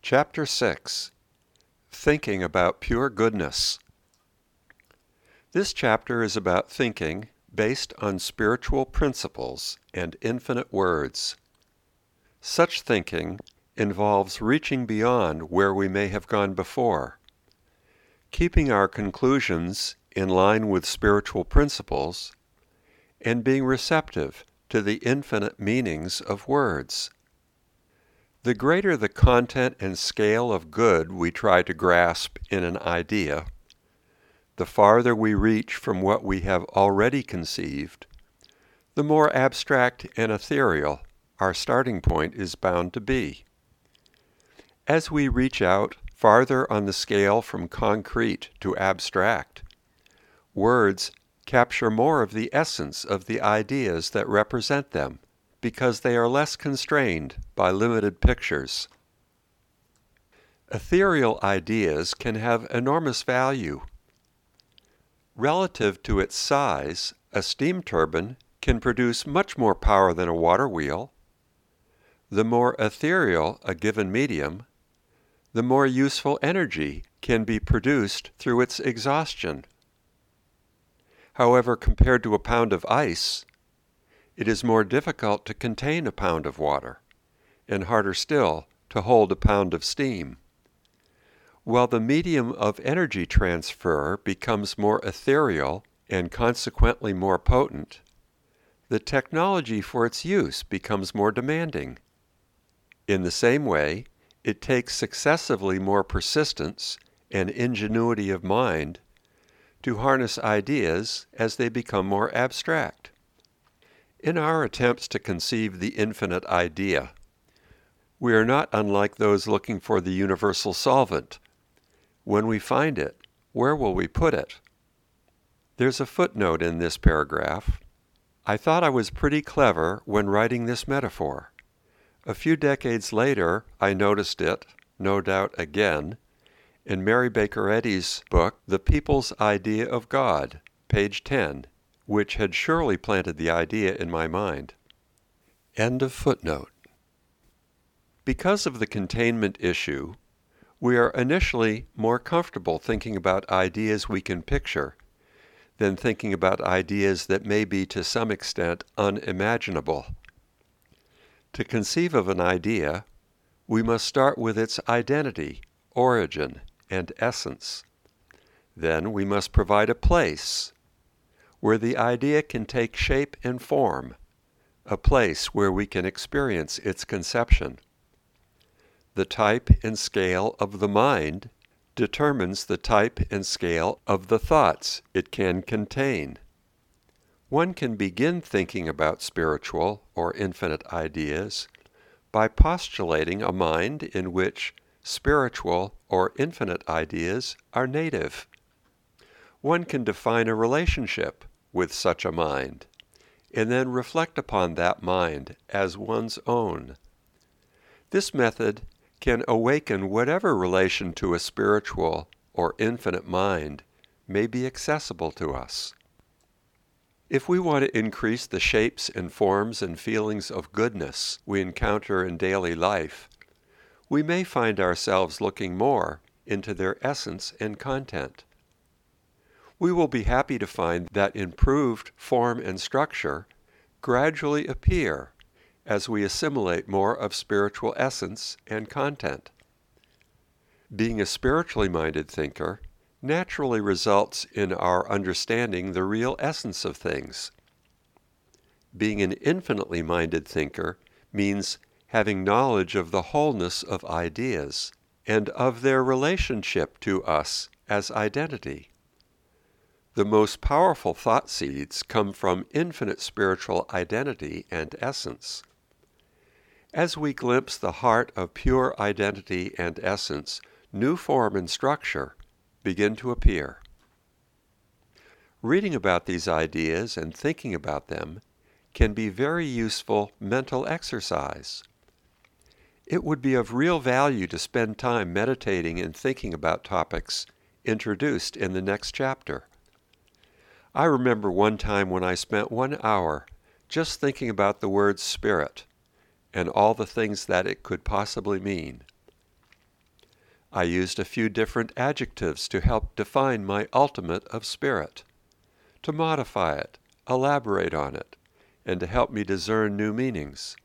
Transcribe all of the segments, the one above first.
Chapter 6. Thinking about Pure Goodness. This chapter is about thinking based on spiritual principles and infinite words. Such thinking involves reaching beyond where we may have gone before, keeping our conclusions in line with spiritual principles, and being receptive to the infinite meanings of words. The greater the content and scale of good we try to grasp in an idea, the farther we reach from what we have already conceived, the more abstract and ethereal our starting point is bound to be. As we reach out farther on the scale from concrete to abstract, words capture more of the essence of the ideas that represent them, because they are less constrained by limited pictures. Ethereal ideas can have enormous value. Relative to its size, a steam turbine can produce much more power than a water wheel. The more ethereal a given medium, the more useful energy can be produced through its exhaustion. However, compared to a pound of ice, it is more difficult to contain a pound of water, and harder still to hold a pound of steam. While the medium of energy transfer becomes more ethereal and consequently more potent, the technology for its use becomes more demanding. In the same way, it takes successively more persistence and ingenuity of mind to harness ideas as they become more abstract. In our attempts to conceive the infinite idea, we are not unlike those looking for the universal solvent. When we find it, where will we put it? There's a footnote in this paragraph. I thought I was pretty clever when writing this metaphor. A few decades later, I noticed it, no doubt again, in Mary Baker Eddy's book, The People's Idea of God, page 10, which had surely planted the idea in my mind. End of footnote. Because of the containment issue, we are initially more comfortable thinking about ideas we can picture than thinking about ideas that may be to some extent unimaginable. To conceive of an idea, we must start with its identity, origin, and essence. Then we must provide a place where the idea can take shape and form, a place where we can experience its conception. The type and scale of the mind determines the type and scale of the thoughts it can contain. One can begin thinking about spiritual or infinite ideas by postulating a mind in which spiritual or infinite ideas are native. One can define a relationship with such a mind, and then reflect upon that mind as one's own. This method can awaken whatever relation to a spiritual or infinite mind may be accessible to us. If we want to increase the shapes and forms and feelings of goodness we encounter in daily life, we may find ourselves looking more into their essence and content. We will be happy to find that improved form and structure gradually appear as we assimilate more of spiritual essence and content. Being a spiritually minded thinker naturally results in our understanding the real essence of things. Being an infinitely minded thinker means having knowledge of the wholeness of ideas and of their relationship to us as identity. The most powerful thought seeds come from infinite spiritual identity and essence. As we glimpse the heart of pure identity and essence, new form and structure begin to appear. Reading about these ideas and thinking about them can be very useful mental exercise. It would be of real value to spend time meditating and thinking about topics introduced in the next chapter. I remember one time when I spent 1 hour just thinking about the word spirit and all the things that it could possibly mean. I used a few different adjectives to help define my ultimate of spirit, to modify it, elaborate on it, and to help me discern new meanings.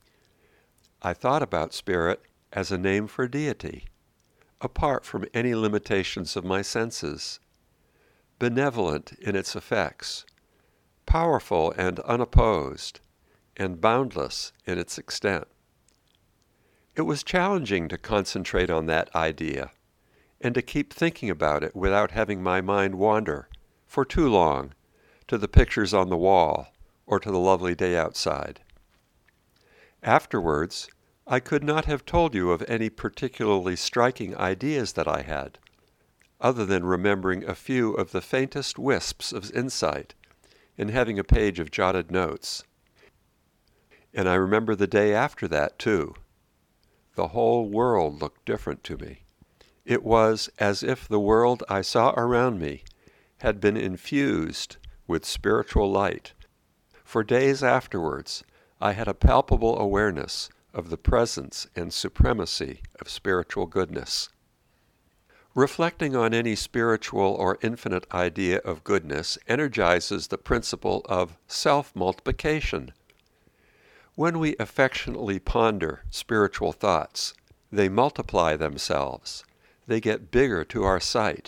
I thought about spirit as a name for deity, apart from any limitations of my senses, benevolent in its effects, powerful and unopposed, and boundless in its extent. It was challenging to concentrate on that idea and to keep thinking about it without having my mind wander for too long to the pictures on the wall or to the lovely day outside. Afterwards, I could not have told you of any particularly striking ideas that I had, other than remembering a few of the faintest wisps of insight and having a page of jotted notes. And I remember the day after that, too. The whole world looked different to me. It was as if the world I saw around me had been infused with spiritual light. For days afterwards, I had a palpable awareness of the presence and supremacy of spiritual goodness. Reflecting on any spiritual or infinite idea of goodness energizes the principle of self-multiplication. When we affectionately ponder spiritual thoughts, they multiply themselves. They get bigger to our sight.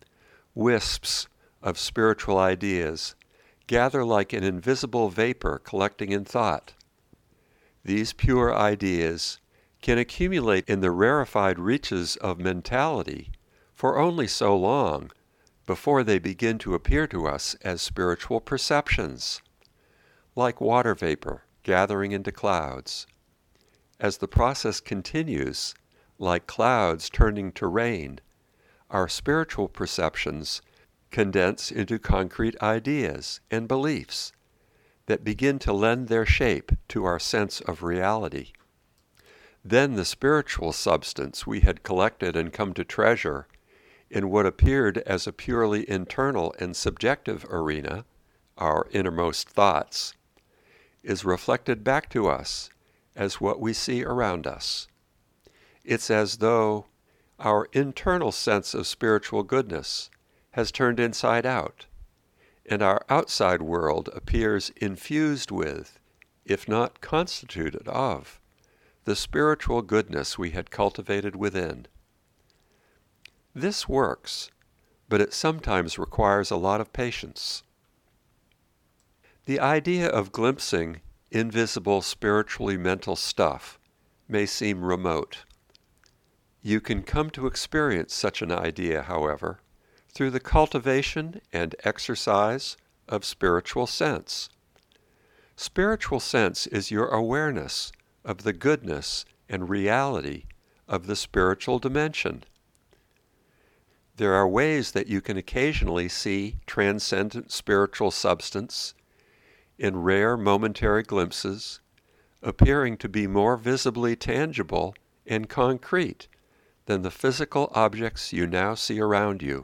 Wisps of spiritual ideas gather like an invisible vapor collecting in thought. These pure ideas can accumulate in the rarefied reaches of mentality for only so long before they begin to appear to us as spiritual perceptions, like water vapor gathering into clouds. As the process continues, like clouds turning to rain, our spiritual perceptions condense into concrete ideas and beliefs that begin to lend their shape to our sense of reality. Then the spiritual substance we had collected and come to treasure in what appeared as a purely internal and subjective arena, our innermost thoughts, is reflected back to us as what we see around us. It's as though our internal sense of spiritual goodness has turned inside out, and our outside world appears infused with, if not constituted of, the spiritual goodness we had cultivated within. This works, but it sometimes requires a lot of patience. The idea of glimpsing invisible spiritually mental stuff may seem remote. You can come to experience such an idea, however, through the cultivation and exercise of spiritual sense. Spiritual sense is your awareness of the goodness and reality of the spiritual dimension. There are ways that you can occasionally see transcendent spiritual substance in rare momentary glimpses, appearing to be more visibly tangible and concrete than the physical objects you now see around you.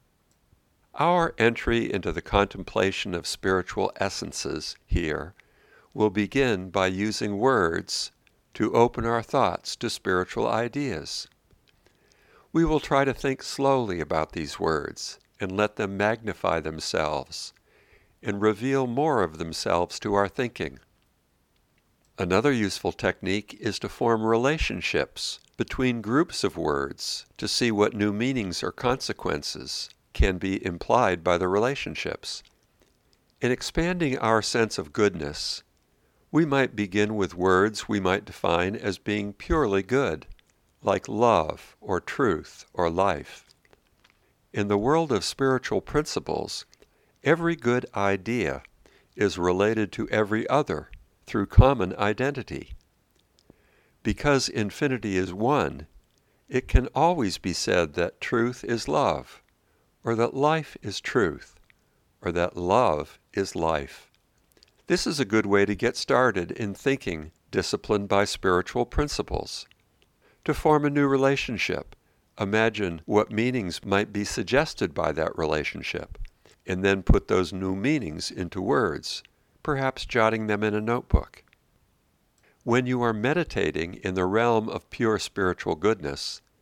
Our entry into the contemplation of spiritual essences here will begin by using words to open our thoughts to spiritual ideas. We will try to think slowly about these words and let them magnify themselves and reveal more of themselves to our thinking. Another useful technique is to form relationships between groups of words to see what new meanings or consequences can be implied by the relationships. In expanding our sense of goodness, we might begin with words we might define as being purely good, like love or truth or life. In the world of spiritual principles, every good idea is related to every other through common identity. Because infinity is one, it can always be said that truth is love, or that life is truth, or that love is life. This is a good way to get started in thinking disciplined by spiritual principles. To form a new relationship, imagine what meanings might be suggested by that relationship, and then put those new meanings into words, perhaps jotting them in a notebook. When you are meditating in the realm of pure spiritual goodness,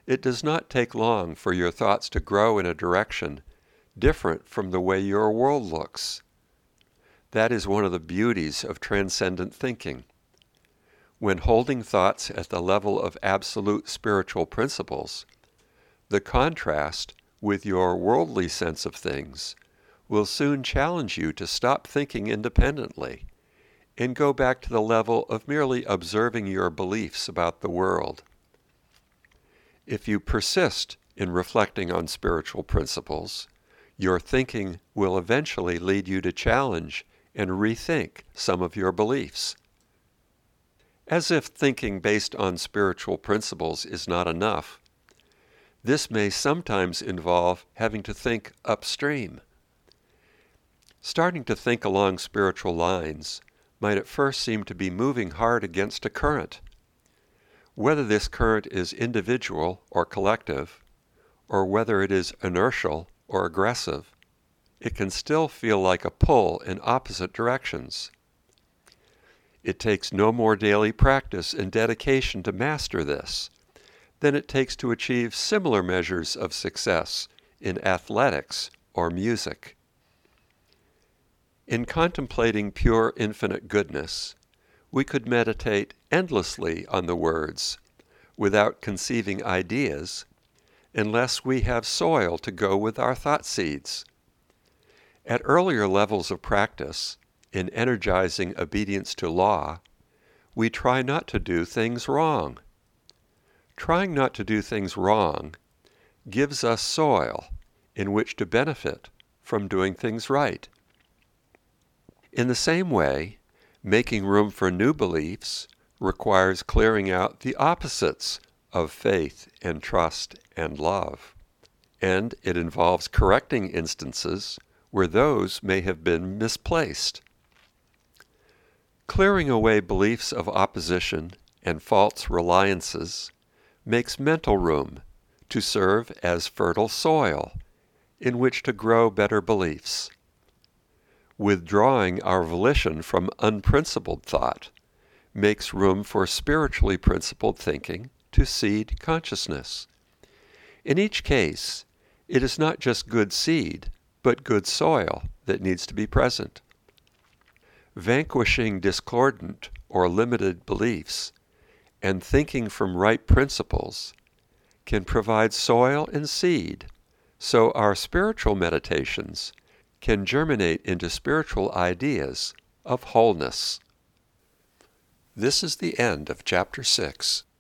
it does not take long for your thoughts to grow in a direction different from the way your world looks. That is one of the beauties of transcendent thinking. When holding thoughts at the level of absolute spiritual principles, the contrast with your worldly sense of things will soon challenge you to stop thinking independently and go back to the level of merely observing your beliefs about the world. If you persist in reflecting on spiritual principles, your thinking will eventually lead you to challenge and rethink some of your beliefs. As if thinking based on spiritual principles is not enough, this may sometimes involve having to think upstream. Starting to think along spiritual lines might at first seem to be moving hard against a current. Whether this current is individual or collective, or whether it is inertial or aggressive, it can still feel like a pull in opposite directions. It takes no more daily practice and dedication to master this than it takes to achieve similar measures of success in athletics or music. In contemplating pure infinite goodness, we could meditate endlessly on the words without conceiving ideas unless we have soil to go with our thought seeds. At earlier levels of practice, in energizing obedience to law, we try not to do things wrong. Trying not to do things wrong gives us soil in which to benefit from doing things right. In the same way, making room for new beliefs requires clearing out the opposites of faith and trust and love, and it involves correcting instances where those may have been misplaced. Clearing away beliefs of opposition and false reliances makes mental room to serve as fertile soil in which to grow better beliefs. Withdrawing our volition from unprincipled thought makes room for spiritually principled thinking to seed consciousness. In each case, it is not just good seed, but good soil that needs to be present. Vanquishing discordant or limited beliefs and thinking from right principles can provide soil and seed so our spiritual meditations can germinate into spiritual ideas of wholeness. This is the end of Chapter 6.